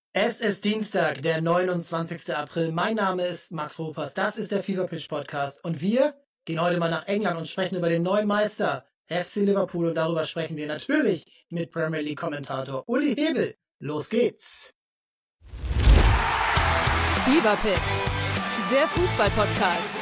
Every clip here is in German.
Es ist Dienstag, der 29. April. Mein Name ist Max Ropers. Das ist der Fever Pitch Podcast. Und wir gehen heute mal nach England und sprechen über den neuen Meister, FC Liverpool. Und darüber sprechen wir natürlich mit Premier League Kommentator Uli Hebel. Los geht's. Fever Pitch, der Fußball-Podcast.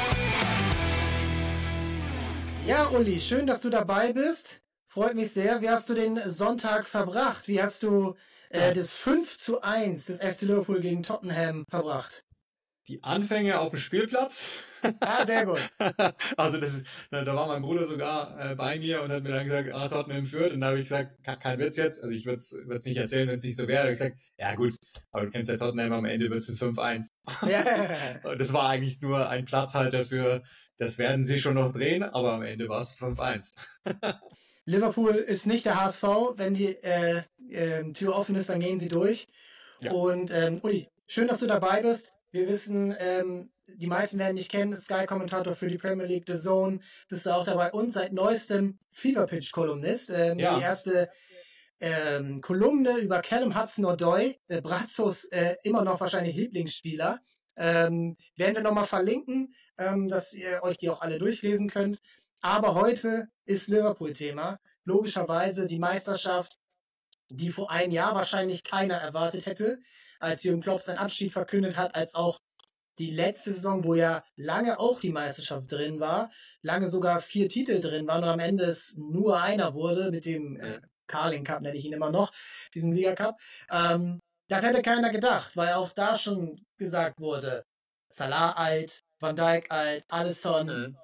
Ja, Uli, schön, dass du dabei bist. Freut mich sehr. Wie hast du den Sonntag verbracht? Wie hast du das 5:1 des FC Liverpool gegen Tottenham verbracht? Die Anfänge auf dem Spielplatz. Ah, sehr gut. Also da war mein Bruder sogar bei mir und hat mir dann gesagt, Tottenham führt. Und dann habe ich gesagt, kein Witz jetzt. Also ich würde es nicht erzählen, wenn es nicht so wäre. Da habe ich gesagt, ja gut, aber du kennst ja Tottenham, am Ende wird es ein 5:1. Ja. Und das war eigentlich nur ein Platzhalter für, das werden sie schon noch drehen, aber am Ende war es 5:1. Liverpool ist nicht der HSV. Wenn die Tür offen ist, dann gehen sie durch. Ja. Und Uli, schön, dass du dabei bist. Wir wissen, die meisten werden dich kennen, Sky-Kommentator für die Premier League, The Zone, bist du auch dabei und seit neuestem Fever-Pitch-Kolumnist. Die erste Kolumne über Callum Hudson-Odoi, Brazzos immer noch wahrscheinlich Lieblingsspieler. Werden wir nochmal verlinken, dass ihr euch die auch alle durchlesen könnt. Aber heute ist Liverpool-Thema. Logischerweise die Meisterschaft, die vor einem Jahr wahrscheinlich keiner erwartet hätte, als Jürgen Klopp seinen Abschied verkündet hat, als auch die letzte Saison, wo ja lange auch die Meisterschaft drin war, lange sogar 4 Titel drin waren und am Ende es nur einer wurde, mit dem Carling Cup nenne ich ihn immer noch, diesem Liga Cup. Das hätte keiner gedacht, weil auch da schon gesagt wurde, Salah alt, Van Dijk alt, Alisson,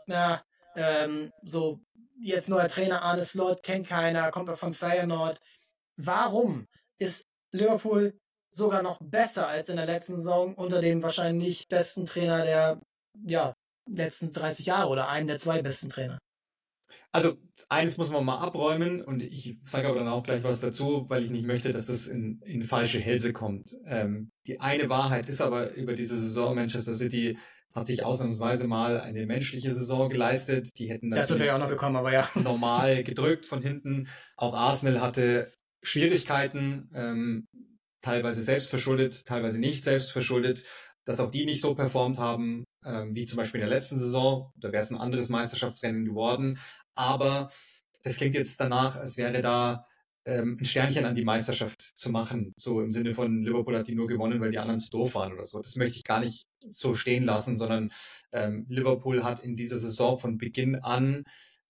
so jetzt neuer Trainer Arne Slot, kennt keiner, kommt auch von Feyenoord. Warum ist Liverpool sogar noch besser als in der letzten Saison unter dem wahrscheinlich besten Trainer der letzten 30 Jahre oder einem der 2 besten Trainer? Also eines muss man mal abräumen und ich sage aber dann auch gleich was dazu, weil ich nicht möchte, dass das in falsche Hälse kommt. Die eine Wahrheit ist aber über diese Saison, Manchester City hat sich ausnahmsweise mal eine menschliche Saison geleistet. Die hätten natürlich auch noch gekommen, aber ja. normal gedrückt von hinten. Auch Arsenal hatte Schwierigkeiten, teilweise selbstverschuldet, teilweise nicht selbstverschuldet, dass auch die nicht so performt haben, wie zum Beispiel in der letzten Saison. Da wäre es ein anderes Meisterschaftsrennen geworden. Aber es klingt jetzt danach, als wäre da ein Sternchen an die Meisterschaft zu machen. So im Sinne von, Liverpool hat die nur gewonnen, weil die anderen zu doof waren oder so. Das möchte ich gar nicht so stehen lassen, sondern Liverpool hat in dieser Saison von Beginn an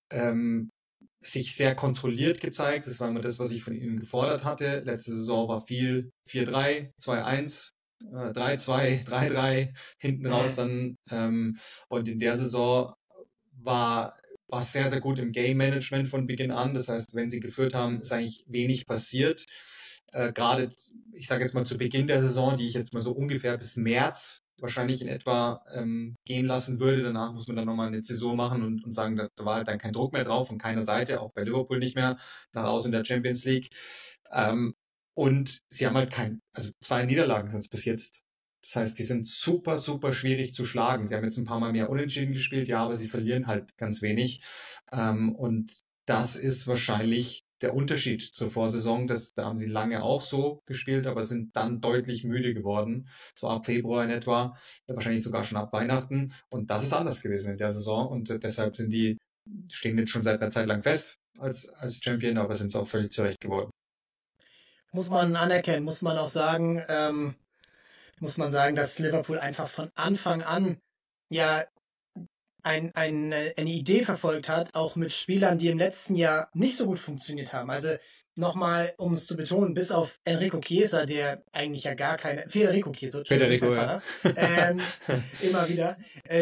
sich sehr kontrolliert gezeigt. Das war immer das, was ich von ihnen gefordert hatte. Letzte Saison war viel 4-3, 2-1, 3-2, 3-3, hinten raus dann. Und in der Saison war sehr, sehr gut im Game-Management von Beginn an. Das heißt, wenn sie geführt haben, ist eigentlich wenig passiert. Gerade, ich sage jetzt mal zu Beginn der Saison, die ich jetzt mal so ungefähr bis März wahrscheinlich in etwa gehen lassen würde. Danach muss man dann nochmal eine Zäsur machen und sagen, da war halt dann kein Druck mehr drauf von keiner Seite, auch bei Liverpool nicht mehr, nach außen in der Champions League. Und sie haben halt 2 Niederlagen sind es bis jetzt. Das heißt, die sind super, super schwierig zu schlagen. Sie haben jetzt ein paar Mal mehr Unentschieden gespielt, ja, aber sie verlieren halt ganz wenig. Und das ist wahrscheinlich der Unterschied zur Vorsaison. Da haben sie lange auch so gespielt, aber sind dann deutlich müde geworden. So ab Februar in etwa, wahrscheinlich sogar schon ab Weihnachten. Und das ist anders gewesen in der Saison. Und deshalb stehen jetzt schon seit einer Zeit lang fest als Champion, aber sind es auch völlig zurecht geworden. Muss man anerkennen, muss man auch sagen, dass Liverpool einfach von Anfang an ja eine Idee verfolgt hat, auch mit Spielern, die im letzten Jahr nicht so gut funktioniert haben. Also nochmal, um es zu betonen, bis auf Enrico Chiesa, der eigentlich ja gar keine... Federico Chiesa. Ja. Immer wieder.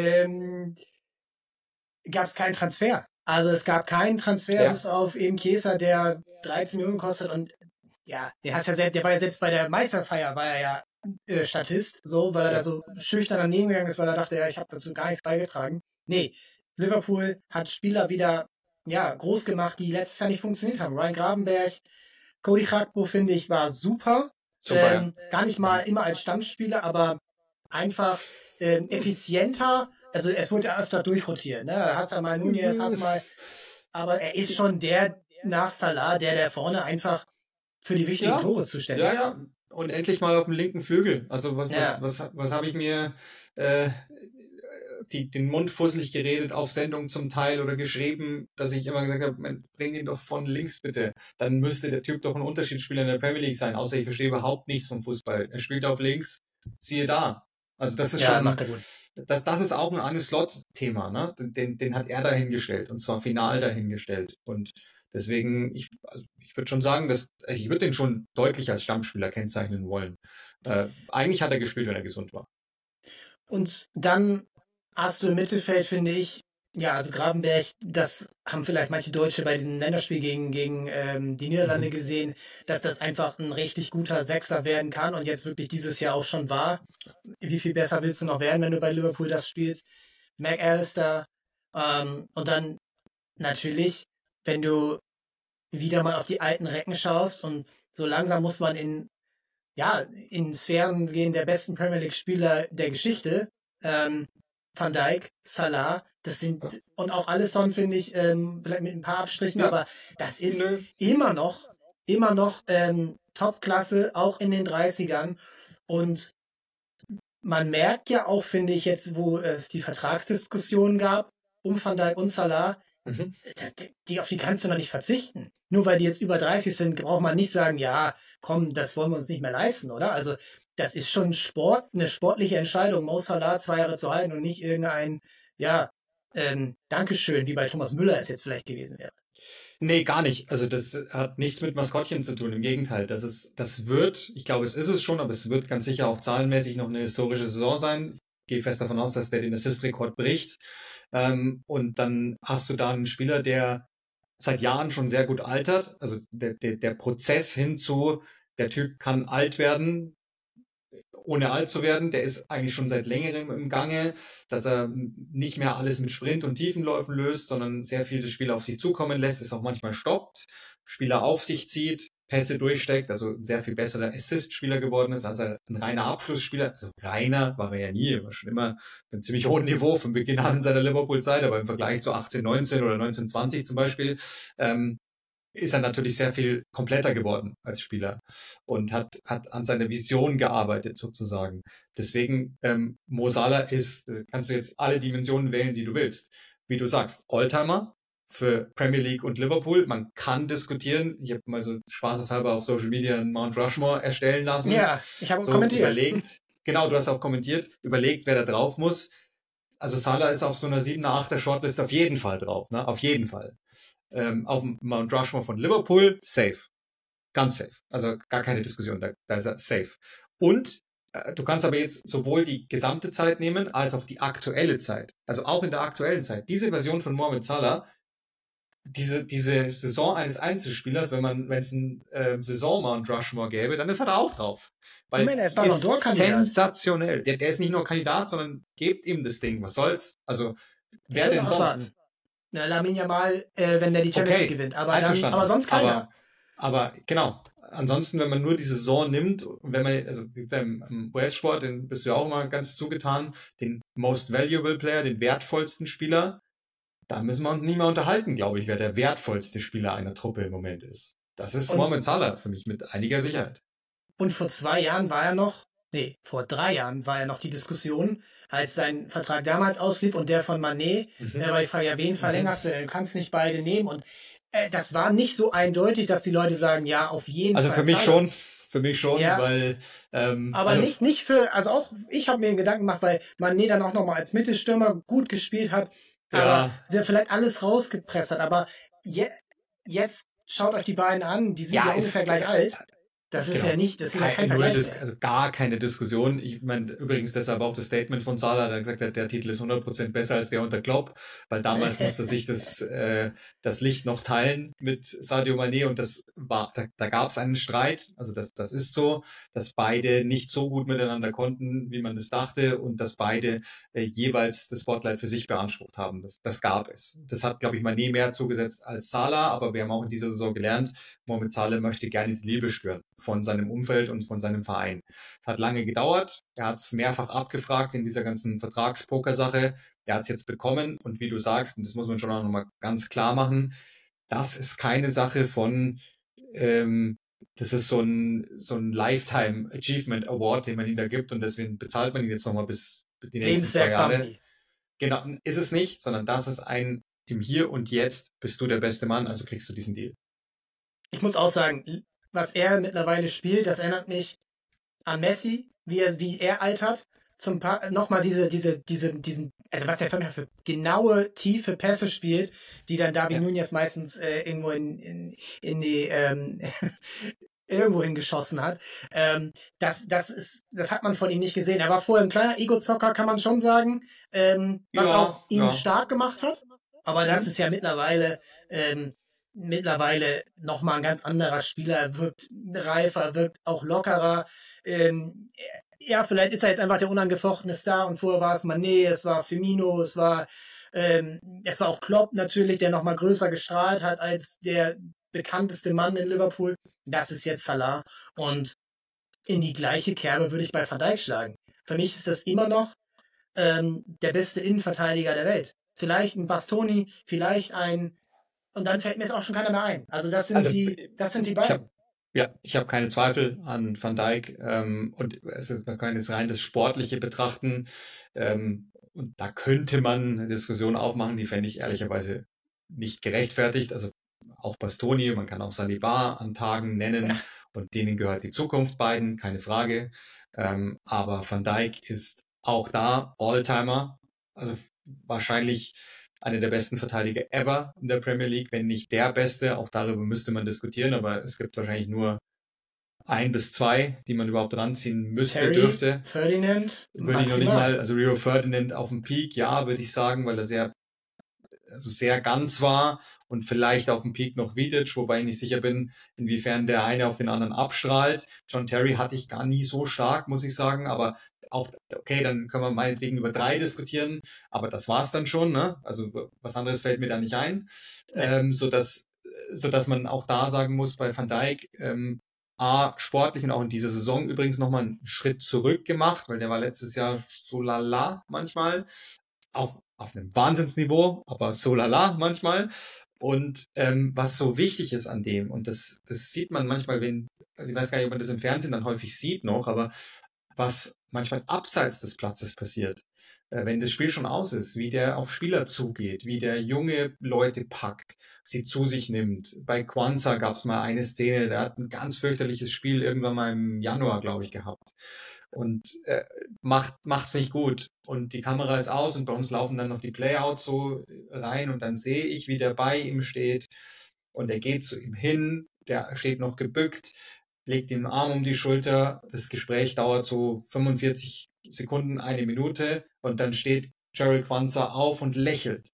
Gab es keinen Transfer. Also es gab keinen Transfer, bis auf eben Chiesa, der 13 Millionen kostet und ja, der war ja selbst bei der Meisterfeier, war er ja Statist, so, weil er da so schüchtern daneben gegangen ist, weil er dachte, ja, ich habe dazu gar nichts beigetragen. Nee, Liverpool hat Spieler wieder groß gemacht, die letztes Jahr nicht funktioniert haben. Ryan Gravenberch, Cody Gakpo, finde ich, war super. Gar nicht mal immer als Stammspieler, aber einfach effizienter. Also es wurde ja öfter durchrotiert. Ne? Hast du mal Nunez, aber er ist schon der nach Salah, der vorne einfach für die wichtigen Tore zuständig ist. Ja. Und endlich mal auf dem linken Flügel. Also was habe ich mir den Mund fusselig geredet auf Sendung zum Teil oder geschrieben, dass ich immer gesagt habe, bring ihn doch von links bitte. Dann müsste der Typ doch ein Unterschiedsspieler in der Premier League sein, außer ich verstehe überhaupt nichts vom Fußball. Er spielt auf links, siehe da. Also das ist schon, macht er gut. Das ist auch ein Arne Slot-Thema, ne? Den hat er dahingestellt und zwar final dahingestellt. Und deswegen, ich würde schon sagen, ich würde den schon deutlich als Stammspieler kennzeichnen wollen. Eigentlich hat er gespielt, wenn er gesund war. Und dann hast du im Mittelfeld, finde ich, ja, also Gravenberch, das haben vielleicht manche Deutsche bei diesem Länderspiel gegen die Niederlande gesehen, dass das einfach ein richtig guter Sechser werden kann und jetzt wirklich dieses Jahr auch schon war. Wie viel besser willst du noch werden, wenn du bei Liverpool das spielst? McAllister, und dann natürlich, wenn du wieder mal auf die alten Recken schaust und so langsam muss man in Sphären gehen der besten Premier League Spieler der Geschichte. Van Dijk, Salah, das sind, und auch Alisson, finde ich, vielleicht mit ein paar Abstrichen, aber das ist immer noch Top-Klasse, auch in den 30ern. Und man merkt ja auch, finde ich, jetzt, wo es die Vertragsdiskussion gab, um Van Dijk und Salah, auf die kannst du noch nicht verzichten. Nur weil die jetzt über 30 sind, braucht man nicht sagen, ja, komm, das wollen wir uns nicht mehr leisten, oder? Also das ist schon eine sportliche Entscheidung, Mo Salah 2 Jahre zu halten und nicht irgendein, Dankeschön, wie bei Thomas Müller es jetzt vielleicht gewesen wäre. Nee, gar nicht. Also das hat nichts mit Maskottchen zu tun. Im Gegenteil, ich glaube, es ist es schon, aber es wird ganz sicher auch zahlenmäßig noch eine historische Saison sein. Ich gehe fest davon aus, dass der den Assist-Rekord bricht. Und dann hast du da einen Spieler, der seit Jahren schon sehr gut altert. Also der Prozess hinzu, der Typ kann alt werden, ohne alt zu werden, der ist eigentlich schon seit längerem im Gange, dass er nicht mehr alles mit Sprint und Tiefenläufen löst, sondern sehr viele Spieler auf sich zukommen lässt, es auch manchmal stoppt, Spieler auf sich zieht, Pässe durchsteckt, also ein sehr viel besserer Assist-Spieler geworden ist, als er ein reiner Abschlussspieler, also reiner war er ja nie, war schon immer auf einem ziemlich hohen Niveau von Beginn an in seiner Liverpool-Zeit, aber im Vergleich zu 18-19 oder 19-20 zum Beispiel, ist er natürlich sehr viel kompletter geworden als Spieler und hat an seiner Vision gearbeitet sozusagen. Deswegen, Mo Salah kannst du jetzt alle Dimensionen wählen, die du willst. Wie du sagst, Oldtimer für Premier League und Liverpool. Man kann diskutieren. Ich habe mal so spaßeshalber auf Social Media einen Mount Rushmore erstellen lassen. Ja, ich habe kommentiert. Überlegt, genau, du hast auch kommentiert, überlegt, wer da drauf muss. Also Salah ist auf so einer 7er, 8er Shortlist auf jeden Fall drauf, ne? Auf jeden Fall. Auf dem Mount Rushmore von Liverpool, safe. Ganz safe. Also gar keine Diskussion, da ist er safe. Und du kannst aber jetzt sowohl die gesamte Zeit nehmen, als auch die aktuelle Zeit. Also auch in der aktuellen Zeit. Diese Version von Mohamed Salah, diese Saison eines Einzelspielers, wenn es einen Saison Mount Rushmore gäbe, dann ist er da auch drauf. Weil er ist Ballon d'Or Kandidat. Sensationell. Der ist nicht nur Kandidat, sondern gebt ihm das Ding. Was soll's? Also wer denn sonst? Na, Lamine Yamal, wenn der die Champions League gewinnt. Aber sonst keiner. Aber genau. Ansonsten, wenn man nur die Saison nimmt, und wenn man, also beim US-Sport, den bist du ja auch immer ganz zugetan, den Most Valuable Player, den wertvollsten Spieler, da müssen wir uns nie mehr unterhalten, glaube ich, wer der wertvollste Spieler einer Truppe im Moment ist. Das ist Mohamed Salah für mich mit einiger Sicherheit. Und vor 3 Jahren war ja noch die Diskussion, als sein Vertrag damals auslief und der von Mané, weil ich frage, ja, wen verlängerst du denn? Du kannst nicht beide nehmen. Und das war nicht so eindeutig, dass die Leute sagen, ja, auf jeden Fall. Also für mich schon, ja. Weil aber nicht für, also auch ich habe mir einen Gedanken gemacht, weil Mané dann auch nochmal als Mittelstürmer gut gespielt hat, aber sehr vielleicht alles rausgepresst hat. Aber jetzt schaut euch die beiden an, die sind ja ungefähr gleich alt. Das ist ja nicht, das ist ja kein Vergleich. Also gar keine Diskussion. Ich meine, übrigens deshalb auch das Statement von Salah, der gesagt hat, der Titel ist 100% besser als der unter Klopp, weil damals musste sich das Licht noch teilen mit Sadio Mané und da gab es einen Streit, also das ist so, dass beide nicht so gut miteinander konnten, wie man das dachte und dass beide jeweils das Spotlight für sich beansprucht haben. Das gab es. Das hat, glaube ich, Mané mehr zugesetzt als Salah, aber wir haben auch in dieser Saison gelernt, Mohamed Salah möchte gerne die Liebe spüren von seinem Umfeld und von seinem Verein. Es hat lange gedauert. Er hat es mehrfach abgefragt in dieser ganzen Vertragspoker-Sache. Er hat es jetzt bekommen und wie du sagst, und das muss man schon auch nochmal ganz klar machen, das ist keine Sache von das ist so ein Lifetime Achievement Award, den man ihm da gibt und deswegen bezahlt man ihn jetzt nochmal bis die nächsten 2 Jahre. Genau, ist es nicht, sondern das ist im Hier und Jetzt bist du der beste Mann, also kriegst du diesen Deal. Ich muss auch sagen, was er mittlerweile spielt, das erinnert mich an Messi, wie er altert. Nochmal diesen, also was der für genaue, tiefe Pässe spielt, die dann Darwin Núñez meistens irgendwo in die irgendwo hingeschossen hat. Das hat man von ihm nicht gesehen. Er war vorher ein kleiner Ego-Zocker, kann man schon sagen, was auch ihn stark gemacht hat. Aber das ist ja mittlerweile nochmal ein ganz anderer Spieler. Er wirkt reifer, wirkt auch lockerer. Ja, vielleicht ist er jetzt einfach der unangefochtene Star und vorher war es Mané, es war Firmino, es war auch Klopp natürlich, der nochmal größer gestrahlt hat als der bekannteste Mann in Liverpool. Das ist jetzt Salah und in die gleiche Kerbe würde ich bei Van Dijk schlagen. Für mich ist das immer noch der beste Innenverteidiger der Welt. Vielleicht ein Bastoni, vielleicht und dann fällt mir es auch schon keiner mehr ein. Also das sind die beiden. Ich habe keine Zweifel an Van Dijk und man kann jetzt rein das Sportliche betrachten und da könnte man eine Diskussion aufmachen, die fände ich ehrlicherweise nicht gerechtfertigt. Also auch Bastoni, man kann auch Saliba an Tagen nennen und denen gehört die Zukunft beiden, keine Frage. Aber Van Dijk ist auch da Alltimer, also wahrscheinlich einer der besten Verteidiger ever in der Premier League, wenn nicht der beste. Auch darüber müsste man diskutieren, aber es gibt wahrscheinlich nur 1 bis 2, die man überhaupt ranziehen dürfte. Ferdinand, würde ich noch nicht mal, also Rio Ferdinand auf dem Peak, ja, würde ich sagen, weil er sehr ganz war und vielleicht auf dem Peak noch Vidic, wobei ich nicht sicher bin, inwiefern der eine auf den anderen abstrahlt. John Terry hatte ich gar nie so stark, muss ich sagen, aber auch, okay, dann können wir meinetwegen über 3 diskutieren, aber das war's dann schon, ne? Also was anderes fällt mir da nicht ein, sodass man auch da sagen muss, bei Van Dijk, sportlich und auch in dieser Saison übrigens nochmal einen Schritt zurück gemacht, weil der war letztes Jahr so lala manchmal, auf einem Wahnsinnsniveau, aber so lala manchmal. Und was so wichtig ist an dem, und das sieht man manchmal, also ich weiß gar nicht, ob man das im Fernsehen dann häufig sieht noch, aber was manchmal abseits des Platzes passiert, wenn das Spiel schon aus ist, wie der auf Spieler zugeht, wie der junge Leute packt, sie zu sich nimmt. Bei Quansah gab es mal eine Szene, der hat ein ganz fürchterliches Spiel irgendwann mal im Januar, glaube ich, gehabt. Und macht's nicht gut. Und die Kamera ist aus und bei uns laufen dann noch die Playouts so rein und dann sehe ich, wie der bei ihm steht und er geht zu ihm hin, der steht noch gebückt, legt den Arm um die Schulter, das Gespräch dauert so 45 Sekunden, 1 Minute und dann steht Jarell Quansah auf und lächelt.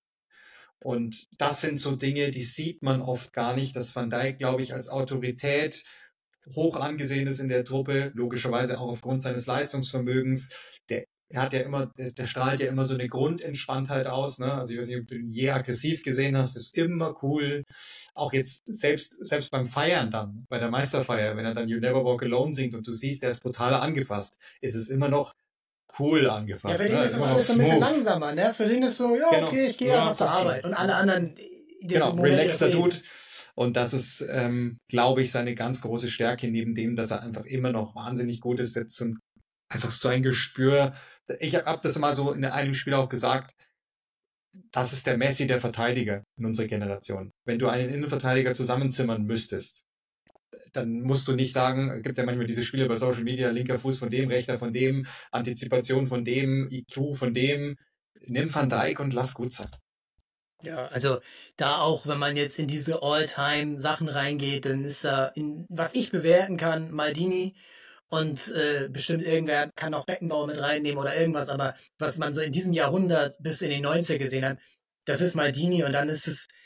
Und das sind so Dinge, die sieht man oft gar nicht, dass Van Dijk, glaube ich, als Autorität hoch angesehen ist in der Truppe, logischerweise auch aufgrund seines Leistungsvermögens. Der strahlt ja immer so eine Grundentspanntheit aus, ne? Also ich weiß nicht, ob du ihn je aggressiv gesehen hast, ist immer cool. Auch jetzt selbst beim Feiern dann, bei der Meisterfeier, wenn er dann You Never Walk Alone singt und du siehst, der ist brutal angefasst, ist es immer noch cool angefasst. Ja, für den ist das alles so ein bisschen langsamer, ne? Für den ist so, genau. Okay, ich gehe einfach zur Arbeit. Und alle anderen, relaxter Dude. Und das ist, glaube ich, seine ganz große Stärke, neben dem, dass er einfach immer noch wahnsinnig gut ist, jetzt und einfach so ein Gespür. Ich habe das mal so in einem Spiel auch gesagt, das ist der Messi der Verteidiger in unserer Generation. Wenn du einen Innenverteidiger zusammenzimmern müsstest, dann musst du nicht sagen, es gibt ja manchmal diese Spiele bei Social Media, linker Fuß von dem, rechter von dem, Antizipation von dem, IQ von dem. Nimm Van Dijk und lass gut sein. Ja, also da auch, wenn man jetzt in diese All-Time-Sachen reingeht, dann ist da, was ich bewerten kann, Maldini und bestimmt irgendwer kann auch Beckenbauer mit reinnehmen oder irgendwas, aber was man so in diesem Jahrhundert bis in den 90er gesehen hat, das ist Maldini und dann ist es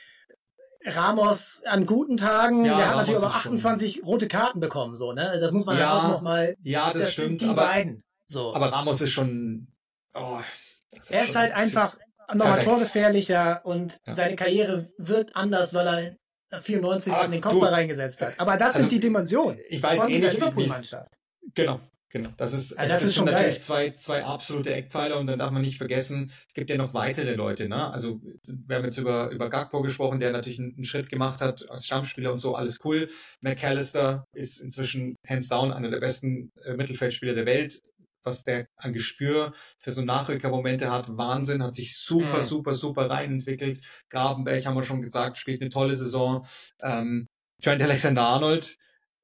Ramos an guten Tagen, der hat natürlich aber 28 rote Karten bekommen, so, ne? Das muss man dann auch nochmal. Ja, das stimmt, die beiden. So. Aber Ramos ist schon. Er ist halt einfach nochmal torgefährlicher und seine Karriere wird anders, weil er 94. den Kopfball reingesetzt hat. Aber das sind die Dimensionen. Ich weiß dieser Liverpool-Mannschaft. Genau. Genau. Das das ist sind schon natürlich geil. zwei absolute Eckpfeiler und dann darf man nicht vergessen, es gibt ja noch weitere Leute, ne? Also wir haben jetzt über Gakpo gesprochen, der natürlich einen Schritt gemacht hat als Stammspieler und so, alles cool. McAllister ist inzwischen hands down einer der besten Mittelfeldspieler der Welt. Was der an Gespür für so Nachrückermomente hat, Wahnsinn, hat sich super, super, super reinentwickelt. Gravenberch, haben wir schon gesagt, spielt eine tolle Saison. Trent Alexander-Arnold,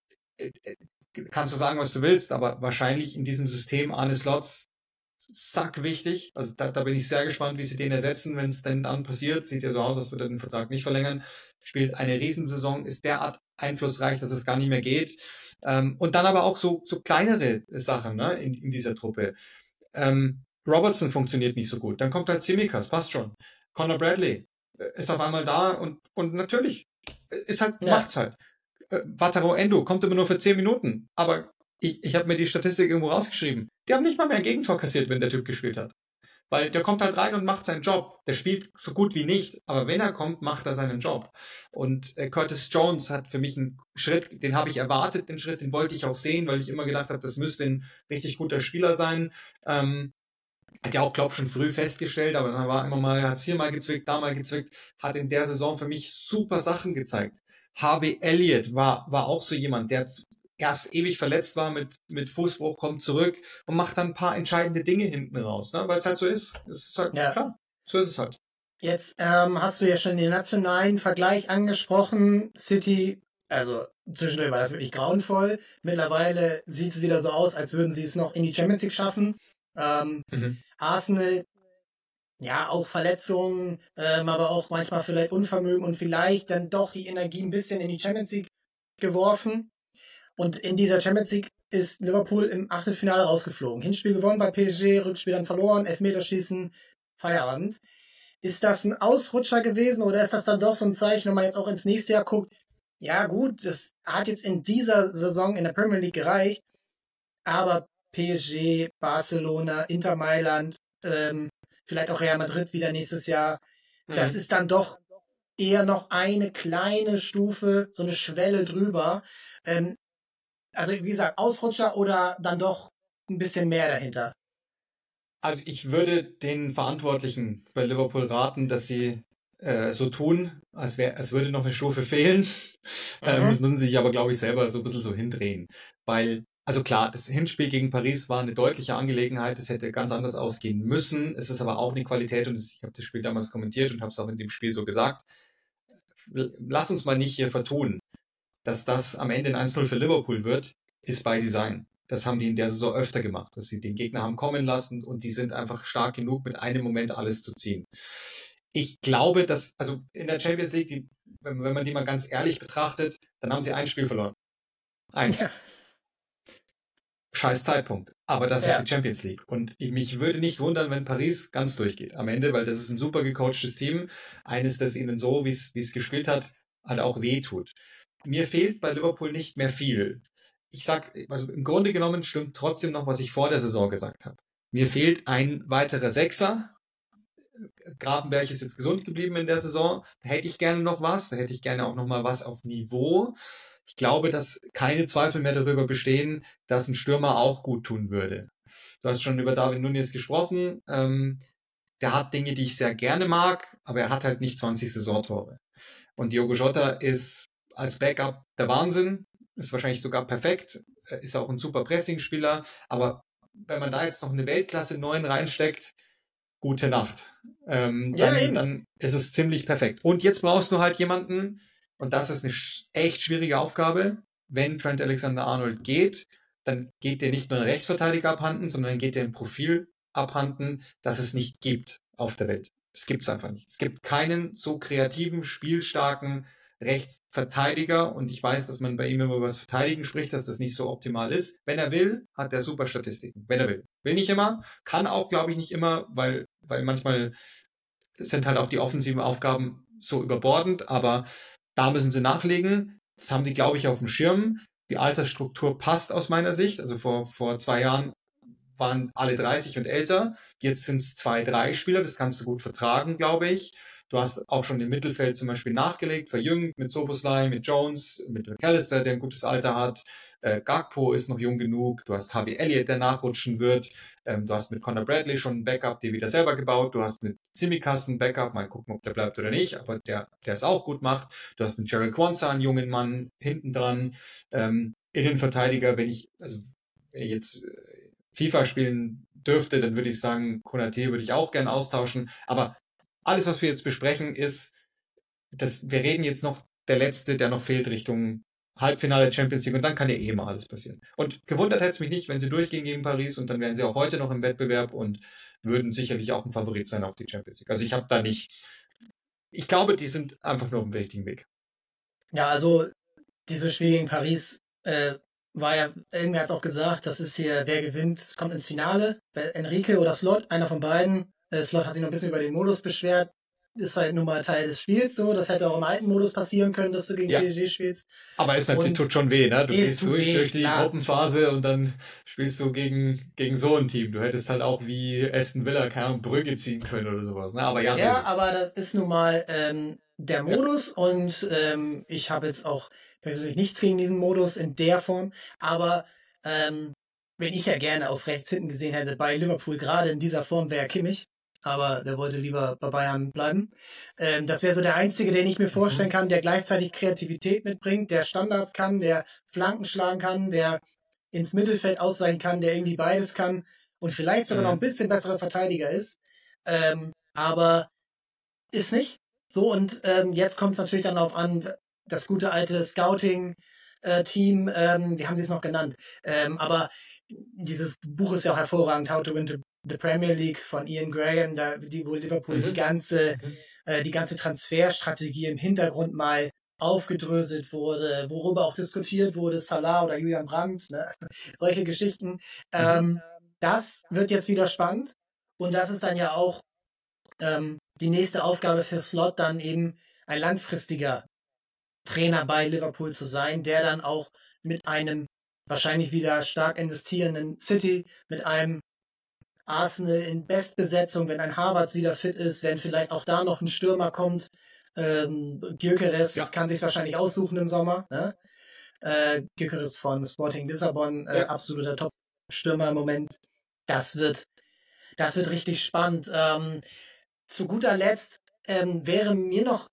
kannst du sagen, was du willst, aber wahrscheinlich in diesem System Arne Slots sack wichtig. Also da bin ich sehr gespannt, wie sie den ersetzen, wenn es denn dann passiert. Sieht ja so aus, als würde er den Vertrag nicht verlängern. Spielt eine Riesensaison, ist derart einflussreich, dass es gar nicht mehr geht. Und dann aber auch so kleinere Sachen, ne, in dieser Truppe. Robertson funktioniert nicht so gut. Dann kommt halt Tsimikas, passt schon. Conor Bradley ist auf einmal da und natürlich ist halt, macht's halt. Wataru Endo kommt immer nur für 10 Minuten. Aber ich habe mir die Statistik irgendwo rausgeschrieben. Die haben nicht mal mehr ein Gegentor kassiert, wenn der Typ gespielt hat. Weil der kommt halt rein und macht seinen Job. Der spielt so gut wie nicht, aber wenn er kommt, macht er seinen Job. Und Curtis Jones hat für mich einen Schritt, den habe ich erwartet, den Schritt, den wollte ich auch sehen, weil ich immer gedacht habe, das müsste ein richtig guter Spieler sein. Hat ja auch, glaube ich, schon früh festgestellt, aber dann war immer mal, hat es hier mal gezwickt, da mal gezwickt, hat in der Saison für mich super Sachen gezeigt. Harvey Elliott war auch so jemand, der erst ewig verletzt war mit Fußbruch, kommt zurück und macht dann ein paar entscheidende Dinge hinten raus, ne? Weil es halt so ist. Es ist halt klar, so ist es halt. Jetzt hast du ja schon den nationalen Vergleich angesprochen. City, also zwischendurch war das wirklich grauenvoll. Mittlerweile sieht es wieder so aus, als würden sie es noch in die Champions League schaffen. Arsenal, ja, auch Verletzungen, aber auch manchmal vielleicht Unvermögen und vielleicht dann doch die Energie ein bisschen in die Champions League geworfen. Und in dieser Champions League ist Liverpool im Achtelfinale rausgeflogen. Hinspiel gewonnen bei PSG, Rückspiel dann verloren, Elfmeterschießen, Feierabend. Ist das ein Ausrutscher gewesen oder ist das dann doch so ein Zeichen, wenn man jetzt auch ins nächste Jahr guckt? Ja gut, das hat jetzt in dieser Saison in der Premier League gereicht, aber PSG, Barcelona, Inter Mailand, vielleicht auch Real Madrid wieder nächstes Jahr, das ist dann doch eher noch eine kleine Stufe, so eine Schwelle drüber. Also wie gesagt, Ausrutscher oder dann doch ein bisschen mehr dahinter? Also ich würde den Verantwortlichen bei Liverpool raten, dass sie so tun, als würde noch eine Stufe fehlen. Das müssen sie sich aber, glaube ich, selber so ein bisschen so hindrehen. Weil, also klar, das Hinspiel gegen Paris war eine deutliche Angelegenheit. Es hätte ganz anders ausgehen müssen. Es ist aber auch eine Qualität und ich habe das Spiel damals kommentiert und habe es auch in dem Spiel so gesagt. Lass uns mal nicht hier vertun, dass das am Ende ein 1-0 für Liverpool wird, ist by Design. Das haben die in der Saison öfter gemacht, dass sie den Gegner haben kommen lassen und die sind einfach stark genug, mit einem Moment alles zu ziehen. Ich glaube, dass, also in der Champions League, wenn man die mal ganz ehrlich betrachtet, dann haben sie ein Spiel verloren. Eins. Ja. Scheiß Zeitpunkt. Aber das ist die Champions League. Und mich würde nicht wundern, wenn Paris ganz durchgeht am Ende, weil das ist ein super gecoachtes Team. Eines, das ihnen so, wie es gespielt hat, halt auch wehtut. Mir fehlt bei Liverpool nicht mehr viel. Ich sag, also im Grunde genommen stimmt trotzdem noch, was ich vor der Saison gesagt habe. Mir fehlt ein weiterer Sechser. Gravenberch ist jetzt gesund geblieben in der Saison. Da hätte ich gerne noch was. Da hätte ich gerne auch noch mal was auf Niveau. Ich glaube, dass keine Zweifel mehr darüber bestehen, dass ein Stürmer auch gut tun würde. Du hast schon über David Núñez gesprochen. Der hat Dinge, die ich sehr gerne mag, aber er hat halt nicht 20 Saisontore. Und Diogo Jota ist als Backup der Wahnsinn, ist wahrscheinlich sogar perfekt, ist auch ein super Pressing-Spieler, aber wenn man da jetzt noch eine Weltklasse 9 reinsteckt, gute Nacht. Dann ist es ziemlich perfekt. Und jetzt brauchst du halt jemanden, und das ist eine echt schwierige Aufgabe, wenn Trent Alexander-Arnold geht, dann geht dir nicht nur ein Rechtsverteidiger abhanden, sondern dann geht dir ein Profil abhanden, das es nicht gibt auf der Welt. Das gibt es einfach nicht. Es gibt keinen so kreativen, spielstarken Rechtsverteidiger und ich weiß, dass man bei ihm immer über das Verteidigen spricht, dass das nicht so optimal ist. Wenn er will, hat er super Statistiken. Wenn er will. Will nicht immer, kann auch, glaube ich, nicht immer, weil manchmal sind halt auch die offensiven Aufgaben so überbordend, aber da müssen sie nachlegen. Das haben die, glaube ich, auf dem Schirm. Die Altersstruktur passt aus meiner Sicht. Also vor 2 Jahren waren alle 30 und älter. Jetzt sind es 2, 3 Spieler. Das kannst du gut vertragen, glaube ich. Du hast auch schon im Mittelfeld zum Beispiel nachgelegt, verjüngt mit Szoboszlai, mit Jones, mit McAllister, der ein gutes Alter hat. Gakpo ist noch jung genug. Du hast Harvey Elliott, der nachrutschen wird. Du hast mit Conor Bradley schon einen Backup, der wieder selber gebaut. Du hast mit Tsimikas einen Backup. Mal gucken, ob der bleibt oder nicht. Aber der es auch gut macht. Du hast mit Jarell Quansah einen jungen Mann hinten dran. Innenverteidiger, wenn ich jetzt FIFA spielen dürfte, dann würde ich sagen, Konaté würde ich auch gern austauschen. Aber alles, was wir jetzt besprechen, ist, dass wir reden jetzt noch der Letzte, der noch fehlt Richtung Halbfinale Champions League und dann kann ja eh mal alles passieren. Und gewundert hätte es mich nicht, wenn sie durchgehen gegen Paris und dann wären sie auch heute noch im Wettbewerb und würden sicherlich auch ein Favorit sein auf die Champions League. Also ich glaube, die sind einfach nur auf dem richtigen Weg. Ja, also dieses Spiel gegen Paris war ja, irgendwer hat es auch gesagt, das ist hier, wer gewinnt, kommt ins Finale. Enrique oder Slot, einer von beiden. Slot hat sich noch ein bisschen über den Modus beschwert. Ist halt nun mal Teil des Spiels so. Das hätte auch im alten Modus passieren können, dass du gegen PSG spielst. Aber es natürlich tut schon weh, ne? Du gehst durch die klar. Gruppenphase und dann spielst du gegen so ein Team. Du hättest halt auch wie Aston Villa keine Brügge ziehen können oder sowas. Ne? Aber ja, aber das ist nun mal der Modus und ich habe jetzt auch persönlich nichts gegen diesen Modus in der Form, aber wenn ich ja gerne auf rechts hinten gesehen hätte bei Liverpool, gerade in dieser Form, wäre Kimmich, aber der wollte lieber bei Bayern bleiben. Das wäre so der Einzige, den ich mir vorstellen kann, der gleichzeitig Kreativität mitbringt, der Standards kann, der Flanken schlagen kann, der ins Mittelfeld ausweichen kann, der irgendwie beides kann und vielleicht sogar noch ein bisschen besserer Verteidiger ist. Aber ist nicht. So, und jetzt kommt es natürlich dann darauf an, das gute alte Scouting-Team, wie haben sie es noch genannt? Aber dieses Buch ist ja auch hervorragend, How to Win the Premier League von Ian Graham, wo Liverpool die ganze Transferstrategie im Hintergrund mal aufgedröselt wurde, worüber auch diskutiert wurde, Salah oder Julian Brandt, ne? Solche Geschichten. Das wird jetzt wieder spannend und das ist dann ja auch die nächste Aufgabe für Slot, dann eben ein langfristiger Trainer bei Liverpool zu sein, der dann auch mit einem wahrscheinlich wieder stark investierenden City, mit einem Arsenal in Bestbesetzung, wenn ein Havertz wieder fit ist, wenn vielleicht auch da noch ein Stürmer kommt. Gyökeres kann sich wahrscheinlich aussuchen im Sommer. Ne? Gyökeres von Sporting Lissabon, absoluter Top-Stürmer im Moment. Das wird richtig spannend. Zu guter Letzt wäre mir noch,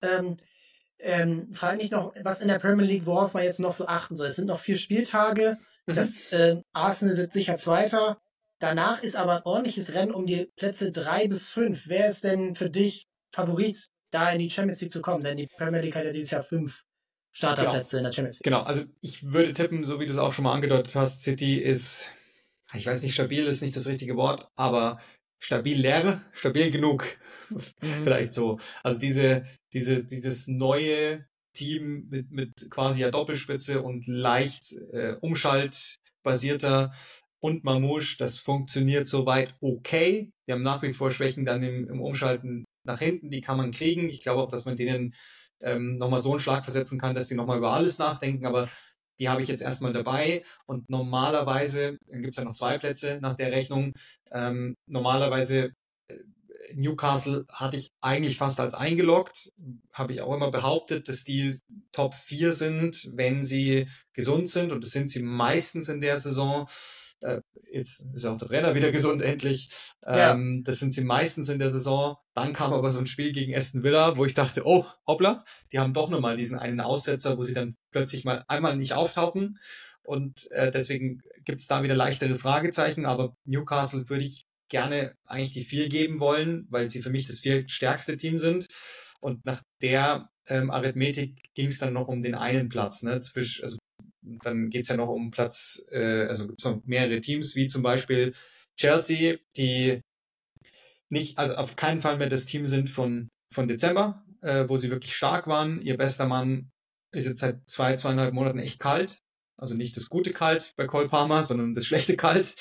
vor allem nicht noch was in der Premier League, worauf man jetzt noch so achten soll. Es sind noch 4 Spieltage. Das Arsenal wird sicher Zweiter. Danach ist aber ein ordentliches Rennen um die Plätze 3 bis 5. Wer ist denn für dich Favorit, da in die Champions League zu kommen? Denn die Premier League hat ja dieses Jahr 5 Starterplätze in der Champions League. Genau, also ich würde tippen, so wie du es auch schon mal angedeutet hast, City ist, ich weiß nicht, stabil ist nicht das richtige Wort, aber stabil genug, vielleicht so. Also dieses neue Team mit quasi ja Doppelspitze und leicht umschaltbasierter und Mamouche, das funktioniert soweit okay. Wir haben nach wie vor Schwächen dann im Umschalten nach hinten, die kann man kriegen. Ich glaube auch, dass man denen nochmal so einen Schlag versetzen kann, dass sie nochmal über alles nachdenken, aber die habe ich jetzt erstmal dabei und normalerweise, dann gibt es ja noch 2 Plätze nach der Rechnung, normalerweise Newcastle hatte ich eigentlich fast als eingeloggt, habe ich auch immer behauptet, dass die Top 4 sind, wenn sie gesund sind und das sind sie meistens in der Saison. Jetzt ist auch der Trainer wieder gesund endlich. Das sind sie meistens in der Saison. Dann kam aber so ein Spiel gegen Aston Villa, wo ich dachte, oh, hoppla, die haben doch nochmal diesen einen Aussetzer, wo sie dann plötzlich mal einmal nicht auftauchen. Und deswegen gibt es da wieder leichtere Fragezeichen. Aber Newcastle würde ich gerne eigentlich die 4 geben wollen, weil sie für mich das 4 stärkste Team sind. Und nach der Arithmetik ging es dann noch um den einen Platz. Ne? Dann geht es ja noch um Platz, also gibt es noch mehrere Teams, wie zum Beispiel Chelsea, die nicht, also auf keinen Fall mehr das Team sind von Dezember, wo sie wirklich stark waren. Ihr bester Mann ist jetzt seit 2,5 Monaten echt kalt. Also nicht das gute Kalt bei Cole Palmer, sondern das schlechte Kalt.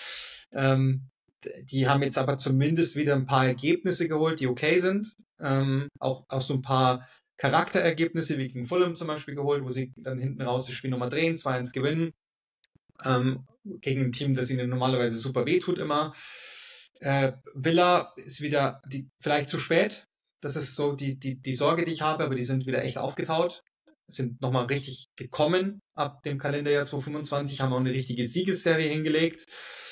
Die haben jetzt aber zumindest wieder ein paar Ergebnisse geholt, die okay sind. Auch so ein paar Charakterergebnisse wie gegen Fulham zum Beispiel geholt, wo sie dann hinten raus das Spiel nochmal drehen, 2-1 gewinnen. Gegen ein Team, das ihnen normalerweise super wehtut immer. Villa ist wieder vielleicht zu spät. Das ist so die Sorge, die ich habe, aber die sind wieder echt aufgetaut. Sind nochmal richtig gekommen ab dem Kalenderjahr 2025, haben auch eine richtige Siegesserie hingelegt.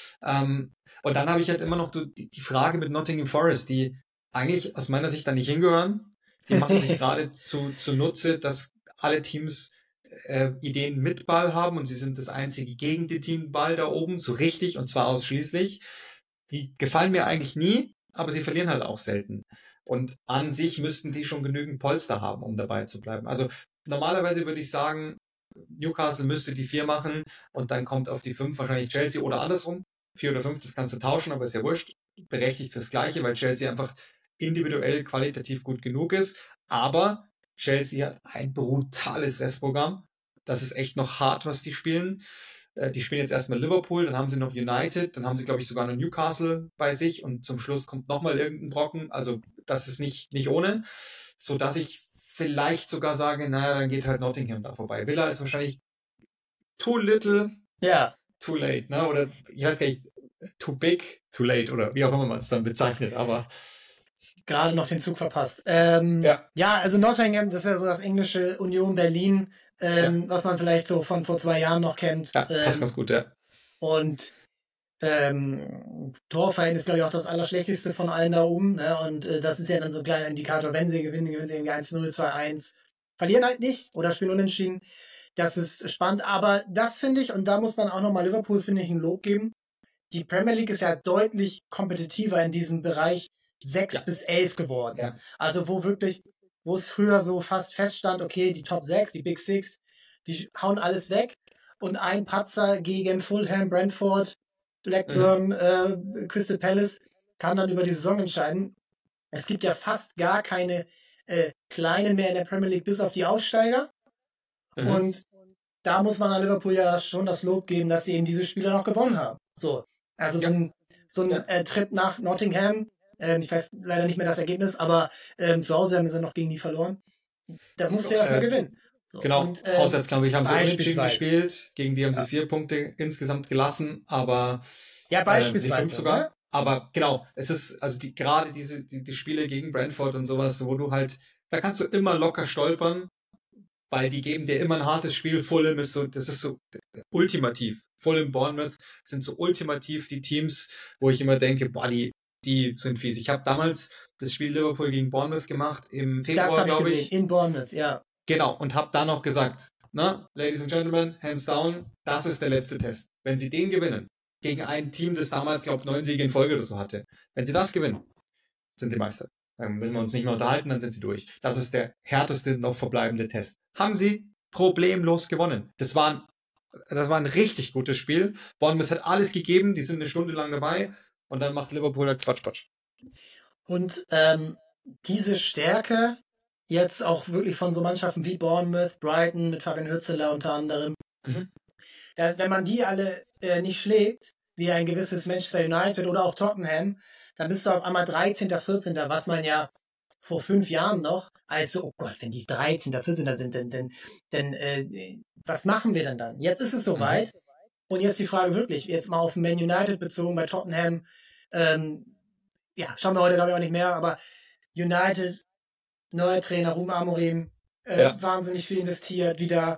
Und dann habe ich halt immer noch die Frage mit Nottingham Forest, die eigentlich aus meiner Sicht da nicht hingehören. Die machen sich gerade zunutze, dass alle Teams Ideen mit Ball haben und sie sind das einzige gegen die Teamball da oben, so richtig und zwar ausschließlich. Die gefallen mir eigentlich nie, aber sie verlieren halt auch selten. Und an sich müssten die schon genügend Polster haben, um dabei zu bleiben. Also normalerweise würde ich sagen, Newcastle müsste die 4 machen und dann kommt auf die 5 wahrscheinlich Chelsea oder andersrum. 4 oder 5, das kannst du tauschen, aber ist ja wurscht. Berechtigt fürs Gleiche, weil Chelsea einfach individuell qualitativ gut genug ist. Aber Chelsea hat ein brutales Restprogramm. Das ist echt noch hart, was die spielen. Die spielen jetzt erstmal Liverpool, dann haben sie noch United, dann haben sie, glaube ich, sogar noch Newcastle bei sich und zum Schluss kommt nochmal irgendein Brocken. Also das ist nicht ohne, sodass ich vielleicht sogar sage, naja, dann geht halt Nottingham da vorbei. Villa ist wahrscheinlich too little, too late, ne? Oder ich weiß gar nicht, too big, too late oder wie auch immer man es dann bezeichnet, aber gerade noch den Zug verpasst. Also Nottingham, das ist ja so das englische Union Berlin, was man vielleicht so von vor 2 Jahren noch kennt. Ja, passt ganz gut, ja. Und Torverhältnis ist, glaube ich, auch das Allerschlechteste von allen da oben. Ne? Und das ist ja dann so ein kleiner Indikator, wenn sie gewinnen sie irgendwie 1-0, 2-1. Verlieren halt nicht oder spielen unentschieden. Das ist spannend. Aber das finde ich, und da muss man auch nochmal Liverpool, finde ich, ein Lob geben. Die Premier League ist ja deutlich kompetitiver in diesem Bereich 6 bis 11 geworden. Ja. Also wo es früher so fast feststand, okay, die Top 6, die Big Six, die hauen alles weg. Und ein Patzer gegen Fulham, Brentford, Blackburn, Crystal Palace kann dann über die Saison entscheiden. Es gibt ja fast gar keine Kleinen mehr in der Premier League, bis auf die Aufsteiger. Und da muss man an Liverpool ja schon das Lob geben, dass sie eben diese Spiele noch gewonnen haben. So, also so ein Trip nach Nottingham. Ich weiß leider nicht mehr das Ergebnis, aber zu Hause haben sie noch gegen die verloren. Das musst du ja erstmal gewinnen. So, genau, und, auswärts, glaube ich, haben sie unentschieden beispielsweise gespielt. Gegen die haben sie 4 Punkte insgesamt gelassen, aber ja, beispielsweise, 5 sogar. oder? Aber genau, es ist, also gerade die Spiele gegen Brentford und sowas, wo du halt, da kannst du immer locker stolpern, weil die geben dir immer ein hartes Spiel. Fulham ist so, das ist so ultimativ. Fulham, Bournemouth sind so ultimativ die Teams, wo ich immer denke, boah, die sind fies. Ich habe damals das Spiel Liverpool gegen Bournemouth gemacht im Februar, glaube ich. In Bournemouth, ja. Genau, und habe da noch gesagt, na, Ladies and Gentlemen, hands down, das ist der letzte Test. Wenn sie den gewinnen, gegen ein Team, das damals, glaube ich, 9 Siege in Folge oder so hatte, wenn sie das gewinnen, sind sie Meister. Dann müssen wir uns nicht mehr unterhalten, dann sind sie durch. Das ist der härteste noch verbleibende Test. Haben sie problemlos gewonnen. Das war ein richtig gutes Spiel. Bournemouth hat alles gegeben, die sind eine Stunde lang dabei und dann macht Liverpool halt Quatsch. Und diese Stärke jetzt auch wirklich von so Mannschaften wie Bournemouth, Brighton mit Fabian Hürzeler unter anderem, wenn man die alle nicht schlägt, wie ein gewisses Manchester United oder auch Tottenham, dann bist du auf einmal 13., 14., was man ja vor 5 Jahren noch als so, oh Gott, wenn die 13., 14. sind, dann was machen wir denn dann? Jetzt ist es soweit. Und jetzt die Frage wirklich, jetzt mal auf Man United bezogen bei Tottenham, schauen wir heute, glaube ich, auch nicht mehr, aber United, neuer Trainer, Ruben Amorim, wahnsinnig viel investiert, wieder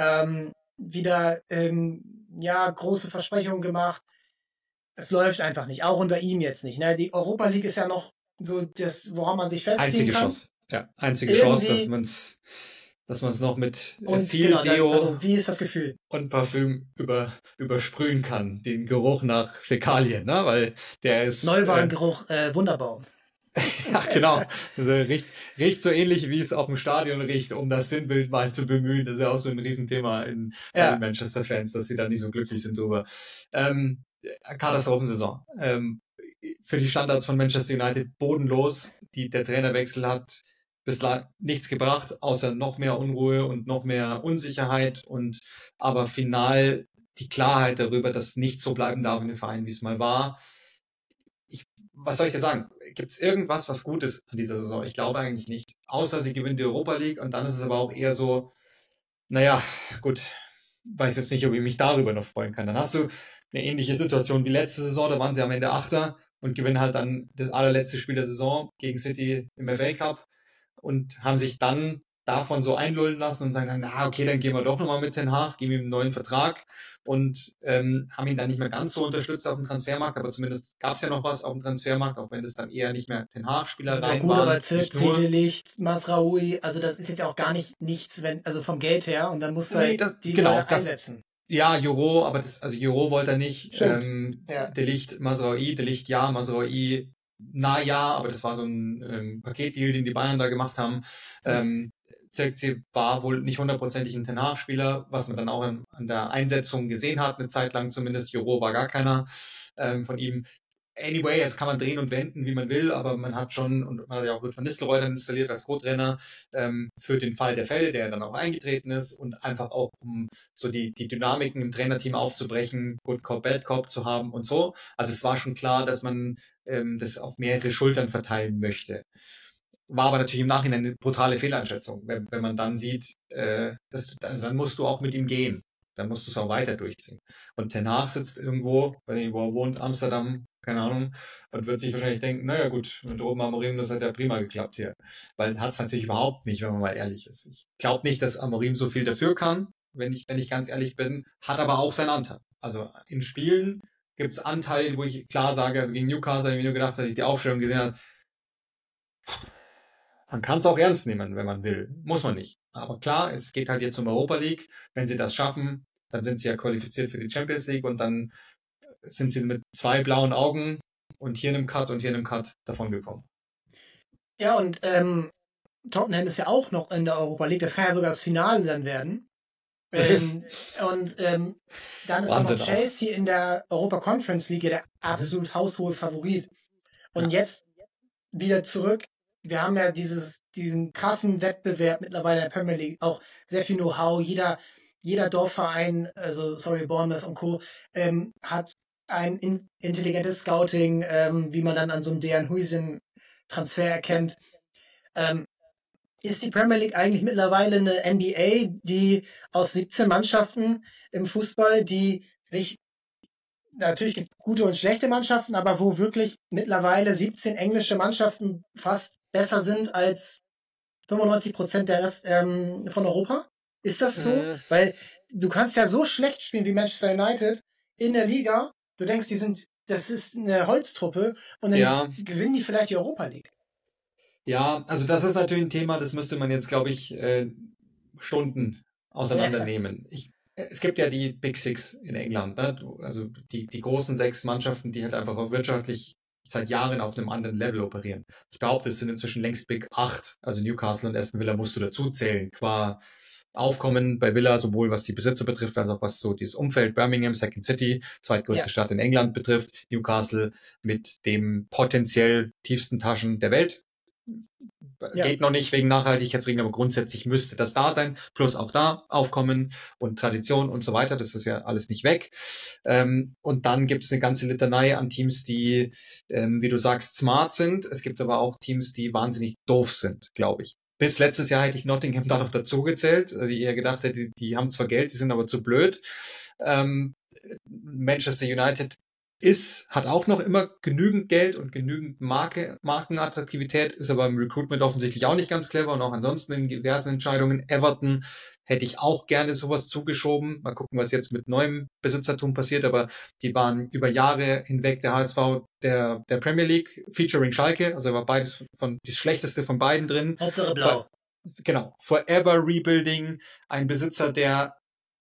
große Versprechungen gemacht. Es läuft einfach nicht, auch unter ihm jetzt nicht. Ne? Die Europa League ist ja noch so das, woran man sich festziehen kann. Einzige Chance, dass man es noch mit viel Deo wie ist das Gefühl? Und Parfüm übersprühen kann, den Geruch nach Fäkalien, ne? Weil der ist... Neuwagengeruch, Wunderbaum. Ja, genau. Also riecht so ähnlich, wie es auch im Stadion riecht, um das Sinnbild mal zu bemühen. Das ist ja auch so ein Riesenthema in den Manchester-Fans, dass sie da nicht so glücklich sind drüber. Katastrophensaison. Für die Standards von Manchester United bodenlos. Der Trainerwechsel hat bislang nichts gebracht, außer noch mehr Unruhe und noch mehr Unsicherheit aber final die Klarheit darüber, dass nichts so bleiben darf in dem Verein, wie es mal war. Was soll ich dir sagen? Gibt es irgendwas, was gut ist an dieser Saison? Ich glaube eigentlich nicht. Außer sie gewinnen die Europa League und dann ist es aber auch eher so, naja, gut, weiß jetzt nicht, ob ich mich darüber noch freuen kann. Dann hast du eine ähnliche Situation wie letzte Saison, da waren sie am Ende Achter und gewinnen halt dann das allerletzte Spiel der Saison gegen City im FA Cup und haben sich dann davon so einlullen lassen und sagen dann, na okay, dann gehen wir doch nochmal mit Ten Hag, geben ihm einen neuen Vertrag und haben ihn dann nicht mehr ganz so unterstützt auf dem Transfermarkt, aber zumindest gab es ja noch was auf dem Transfermarkt, auch wenn das dann eher nicht mehr Ten Hag-Spieler Ja, gut, waren. aber Zedelicht, Masraoui, also das ist jetzt ja auch gar nichts, also vom Geld her, und dann musst du die Leute einsetzen. Ja, Juro, aber Juro wollte er nicht. Ja. Delicht, Masraoui, ja, Masraoui, na ja, aber das war so ein Paketdeal, den die Bayern da gemacht haben. Zirkzee war wohl nicht hundertprozentig ein Ten Hag-Spieler, was man dann auch an der Einsetzung gesehen hat, eine Zeit lang zumindest. Juro war gar keiner von ihm. Anyway, jetzt kann man drehen und wenden, wie man will, aber man hat schon, und man hat ja auch Ruud van Nistelrooy dann installiert als Co-Trainer für den Fall der Fälle, der dann auch eingetreten ist und einfach auch, um so die Dynamiken im Trainerteam aufzubrechen, Good Cop, Bad Cop zu haben und so. Also es war schon klar, dass man das auf mehrere Schultern verteilen möchte. War aber natürlich im Nachhinein eine brutale Fehleinschätzung, wenn man dann sieht, dann musst du auch mit ihm gehen. Dann musst du es auch weiter durchziehen. Und Ten Hag sitzt irgendwo, weiß nicht, wo er wohnt, Amsterdam, keine Ahnung, und wird sich wahrscheinlich denken, naja gut, mit oben Amorim, das hat ja prima geklappt hier. Weil hat es natürlich überhaupt nicht, wenn man mal ehrlich ist. Ich glaube nicht, dass Amorim so viel dafür kann, wenn ich ganz ehrlich bin, hat aber auch seinen Anteil. Also in Spielen gibt es Anteile, wo ich klar sage, also gegen Newcastle habe ich mir nur gedacht, als ich die Aufstellung gesehen habe, man kann es auch ernst nehmen, wenn man will. Muss man nicht. Aber klar, es geht halt jetzt um Europa League. Wenn sie das schaffen, dann sind sie ja qualifiziert für die Champions League und dann sind sie mit 2 blauen Augen und hier in einem Cut und hier in einem Cut davon gekommen. Ja, und Tottenham ist ja auch noch in der Europa League. Das kann ja sogar das Finale dann werden. Dann ist noch Chelsea in der Europa Conference League der absolut haushohe Favorit. Und jetzt wieder zurück. Wir haben ja diesen krassen Wettbewerb mittlerweile in der Premier League, auch sehr viel Know-how. Jeder Dorfverein, also Bournemouth und Co., hat ein intelligentes Scouting, wie man dann an so einem Dejan Huijsen-Transfer erkennt. Ist die Premier League eigentlich mittlerweile eine NBA, die aus 17 Mannschaften im Fußball, die sich, natürlich gibt es gute und schlechte Mannschaften, aber wo wirklich mittlerweile 17 englische Mannschaften fast besser sind als 95% der Rest von Europa? Ist das so? Weil du kannst ja so schlecht spielen wie Manchester United in der Liga. Du denkst, das ist eine Holztruppe und dann gewinnen die vielleicht die Europa League. Ja, also das ist natürlich ein Thema, das müsste man jetzt, glaube ich, Stunden auseinandernehmen. Es gibt ja die Big Six in England, ne? Also die großen 6 Mannschaften, die halt einfach auch wirtschaftlich seit Jahren auf einem anderen Level operieren. Ich behaupte, es sind inzwischen längst Big 8, also Newcastle und Aston Villa musst du dazu zählen, qua Aufkommen bei Villa, sowohl was die Besitzer betrifft, als auch was so dieses Umfeld Birmingham, Second City, zweitgrößte Stadt in England betrifft, Newcastle mit dem potenziell tiefsten Taschen der Welt. Geht noch nicht wegen Nachhaltigkeitsregeln, aber grundsätzlich müsste das da sein, plus auch da Aufkommen und Tradition und so weiter, das ist ja alles nicht weg. Und dann gibt es eine ganze Litanei an Teams, die, wie du sagst, smart sind. Es gibt aber auch Teams, die wahnsinnig doof sind, glaube ich. Bis letztes Jahr hätte ich Nottingham da noch dazu gezählt, also ich eher gedacht hätte, die haben zwar Geld, die sind aber zu blöd. Manchester United hat auch noch immer genügend Geld und genügend Markenattraktivität, ist aber im Recruitment offensichtlich auch nicht ganz clever und auch ansonsten in diversen Entscheidungen. Everton hätte ich auch gerne sowas zugeschoben. Mal gucken, was jetzt mit neuem Besitzertum passiert, aber die waren über Jahre hinweg der HSV der Premier League, featuring Schalke, also war beides das Schlechteste von beiden drin. Hauptsache blau. Genau, Forever Rebuilding, ein Besitzer, der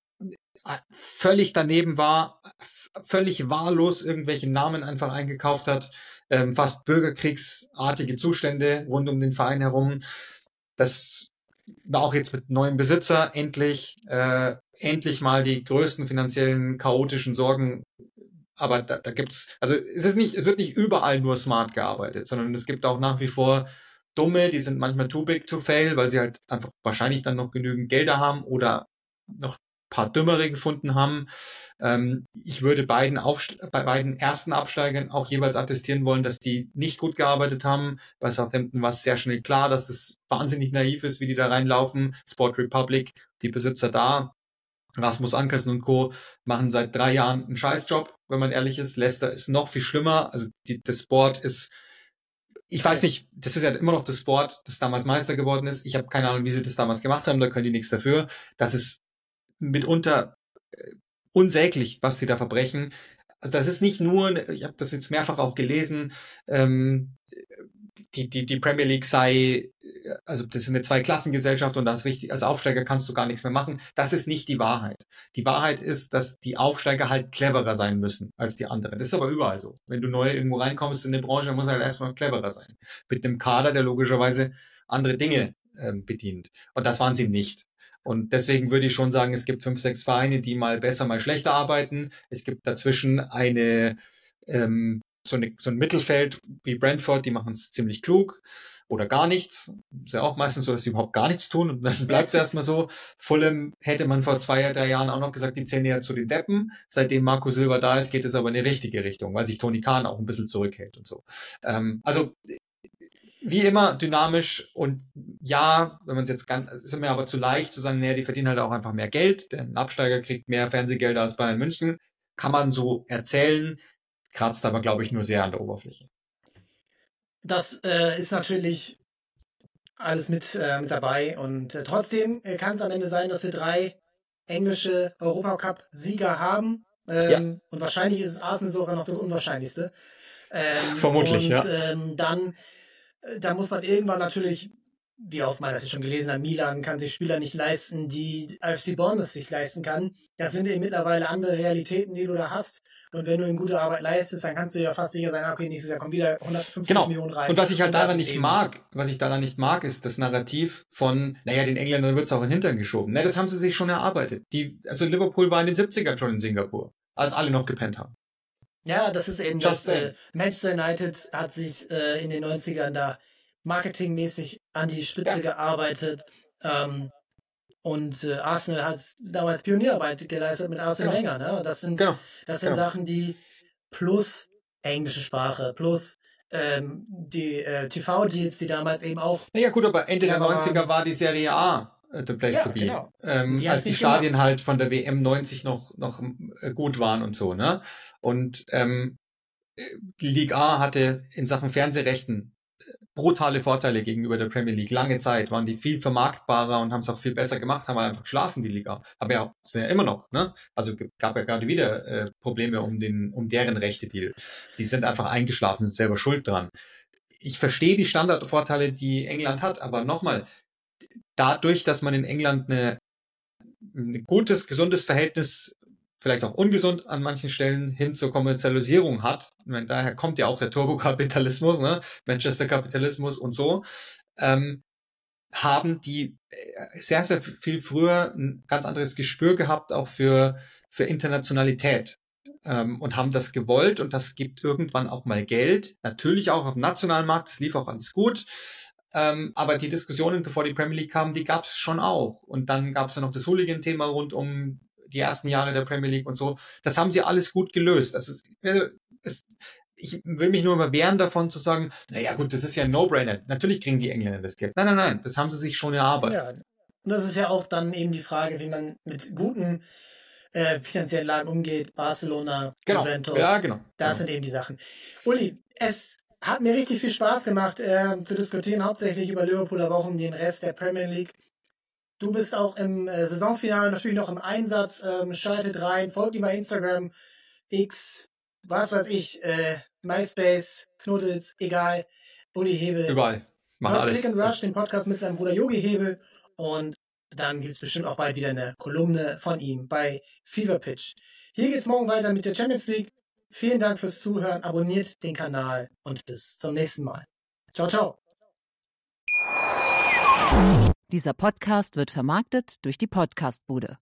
völlig daneben war, völlig wahllos irgendwelche Namen einfach eingekauft hat, fast bürgerkriegsartige Zustände rund um den Verein herum. Das war auch jetzt mit neuem Besitzer endlich mal die größten finanziellen chaotischen Sorgen. Aber da gibt's, also es wird nicht überall nur smart gearbeitet, sondern es gibt auch nach wie vor Dumme, die sind manchmal too big to fail, weil sie halt einfach wahrscheinlich dann noch genügend Gelder haben oder noch paar Dümmere gefunden haben. Ich würde bei beiden ersten Absteigern auch jeweils attestieren wollen, dass die nicht gut gearbeitet haben. Bei Southampton war es sehr schnell klar, dass das wahnsinnig naiv ist, wie die da reinlaufen. Sport Republic, die Besitzer da, Rasmus Ankersen und Co. machen seit 3 Jahren einen Scheißjob, wenn man ehrlich ist. Leicester ist noch viel schlimmer. Also das Board ist, ich weiß nicht, das ist ja immer noch das Board, das damals Meister geworden ist. Ich habe keine Ahnung, wie sie das damals gemacht haben, da können die nichts dafür. Das ist mitunter unsäglich, was sie da verbrechen. Also das ist nicht nur, ich habe das jetzt mehrfach auch gelesen, die Premier League sei, also das ist eine Zweiklassengesellschaft und das ist wichtig, als Aufsteiger kannst du gar nichts mehr machen. Das ist nicht die Wahrheit. Die Wahrheit ist, dass die Aufsteiger halt cleverer sein müssen als die anderen. Das ist aber überall so. Wenn du neu irgendwo reinkommst in eine Branche, dann muss er halt erstmal cleverer sein. Mit einem Kader, der logischerweise andere Dinge bedient. Und das waren sie nicht. Und deswegen würde ich schon sagen, es gibt 5, 6 Vereine, die mal besser, mal schlechter arbeiten. Es gibt dazwischen so ein Mittelfeld wie Brentford, die machen es ziemlich klug oder gar nichts. Ist ja auch meistens so, dass sie überhaupt gar nichts tun und dann bleibt es erstmal so. Fulham hätte man vor 2, 3 Jahren auch noch gesagt, die zählen ja zu den Deppen. Seitdem Marco Silva da ist, geht es aber in die richtige Richtung, weil sich Toni Kahn auch ein bisschen zurückhält und so. Also wie immer dynamisch und ja, wenn man es jetzt ist mir aber zu leicht zu sagen, naja, die verdienen halt auch einfach mehr Geld, denn ein Absteiger kriegt mehr Fernsehgelder als Bayern München. Kann man so erzählen, kratzt aber, glaube ich, nur sehr an der Oberfläche. Das ist natürlich alles mit dabei und trotzdem kann es am Ende sein, dass wir 3 englische Europacup-Sieger haben und wahrscheinlich ist es Arsenal sogar noch das Unwahrscheinlichste. Vermutlich, und, ja. Dann muss man irgendwann natürlich, wie oft man das jetzt schon gelesen hat, Milan kann sich Spieler nicht leisten, die AFC Bournemouth sich leisten kann. Das sind eben mittlerweile andere Realitäten, die du da hast. Und wenn du ihm gute Arbeit leistest, dann kannst du ja fast sicher sein, okay, nächstes Jahr kommen wieder 150 Millionen rein. Und was ich halt daran nicht mag, ist das Narrativ von, naja, den Engländern wird's auch in den Hintern geschoben. Ne, das haben sie sich schon erarbeitet. Also Liverpool war in den 70ern schon in Singapur, als alle noch gepennt haben. Ja, das ist eben Manchester United hat sich in den 90ern da marketingmäßig an die Spitze gearbeitet. Und Arsenal hat damals Pionierarbeit geleistet mit Arsene Wenger. Ne? Das sind Sachen, die plus englische Sprache, plus die TV-Deals, die damals eben auch... Naja gut, aber Ende der 90er war die Serie A the place to be. Genau. Als die Stadien halt von der WM 90 noch gut waren und so. Ne? Und die Ligue A hatte in Sachen Fernsehrechten brutale Vorteile gegenüber der Premier League. Lange Zeit waren die viel vermarktbarer und haben es auch viel besser gemacht, haben einfach geschlafen, die Liga. Aber ja, sind ja immer noch, ne? Also gab ja gerade wieder Probleme um deren Rechte. Die sind einfach eingeschlafen, sind selber schuld dran. Ich verstehe die Standardvorteile, die England hat, aber nochmal, dadurch, dass man in England ein gutes, gesundes Verhältnis, vielleicht auch ungesund an manchen Stellen, hin zur Kommerzialisierung hat. Ich meine, daher kommt ja auch der Turbokapitalismus, ne? Manchester-Kapitalismus und so, haben die sehr, sehr viel früher ein ganz anderes Gespür gehabt, auch für Internationalität. Und haben das gewollt und das gibt irgendwann auch mal Geld. Natürlich auch auf dem nationalen Markt, das lief auch alles gut. Aber die Diskussionen, bevor die Premier League kam, die gab es schon auch. Und dann gab es ja noch das Hooligan-Thema rund um die ersten Jahre der Premier League und so. Das haben sie alles gut gelöst. Ich will mich nur immer wehren davon zu sagen, naja gut, das ist ja ein No-Brainer. Natürlich kriegen die Engländer das Geld. Nein, das haben sie sich schon erarbeitet. Ja, und das ist ja auch dann eben die Frage, wie man mit guten finanziellen Lagen umgeht. Barcelona, Juventus, das sind eben die Sachen. Uli, es hat mir richtig viel Spaß gemacht, zu diskutieren, hauptsächlich über Liverpool, aber auch um den Rest der Premier League. Du bist auch im Saisonfinale natürlich noch im Einsatz. Schaltet rein, folgt ihm bei Instagram, X, was weiß ich, MySpace, Knuddels, egal, Uli Hebel. Überall. Mach alles. Click and Rush, den Podcast mit seinem Bruder Yogi Hebel. Und dann gibt es bestimmt auch bald wieder eine Kolumne von ihm bei Fever Pitch. Hier geht's morgen weiter mit der Champions League. Vielen Dank fürs Zuhören, abonniert den Kanal und bis zum nächsten Mal. Ciao, ciao. Dieser Podcast wird vermarktet durch die Podcastbude.